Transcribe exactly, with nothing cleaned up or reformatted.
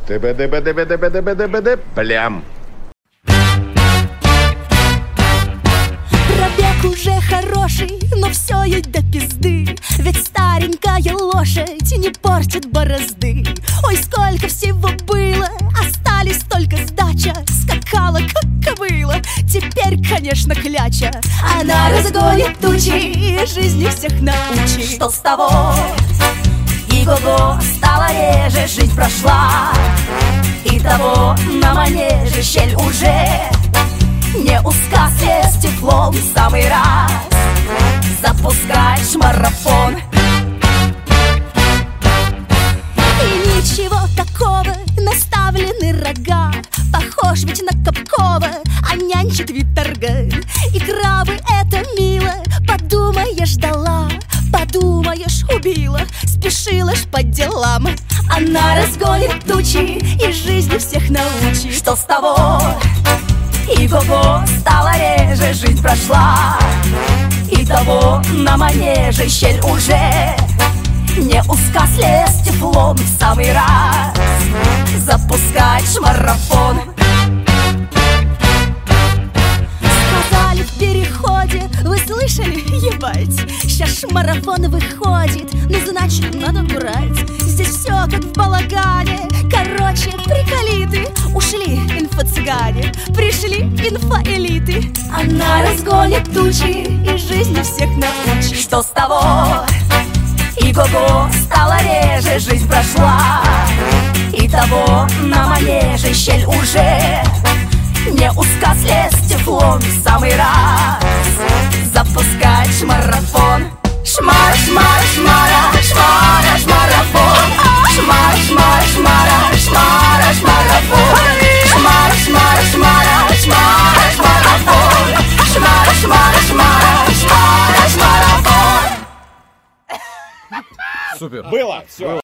Ты-бы-ды-бы-ды-бы-ды-бы-ды-бы-ды, плям. Пробег уже хороший, но все ей до пизды. Ведь старенькая лошадь не портит борозды. Ой, сколько всего было, остались только сдача. Скакала, как кобыла, теперь, конечно, кляча. Она разгонит тучи и жизни всех научит. Что с того? И-го-го, стала реже, жизнь прошла. И того на манеже щель уже не узка, слезть теплом в самый раз. Запускаешь марафон. И ничего такого, наставлены рога. Похож ведь на Капкова, а нянчит вид торга. И крабы это мило, подумаешь, дала. Подумаешь, убила, спешила ж по делам. Она разгонит тучи и жизни всех научит. Что с того? И-го-го, стала реже, жизнь прошла. И того на манеже щель уже не узка, слезть теплом в самый раз. Запускаешь марафон. Сказали в переходе, вы слышали, ебать? Сейчас марафон выходит, ну значит надо брать. Здесь все как в балагане. Короче, приколиты. Ушли инфо-цыгане, пришли инфо-элиты. Она разгонит тучи и жизни всех научит. Что с того? И-го-го, стала реже, жизнь прошла. И того на манеже щель уже не узка, слезть теплом в самый раз. Запускаешь марафон. Шмара, шмара, шмара, шмара, шмарафон. Шмара, шмара, шмара, шмара, шмарафон. Шмара, шмара, шмара, шмара, шмарафон. Шмара, шмара, шмара, шмара, шмарафон. Супер. Было, все.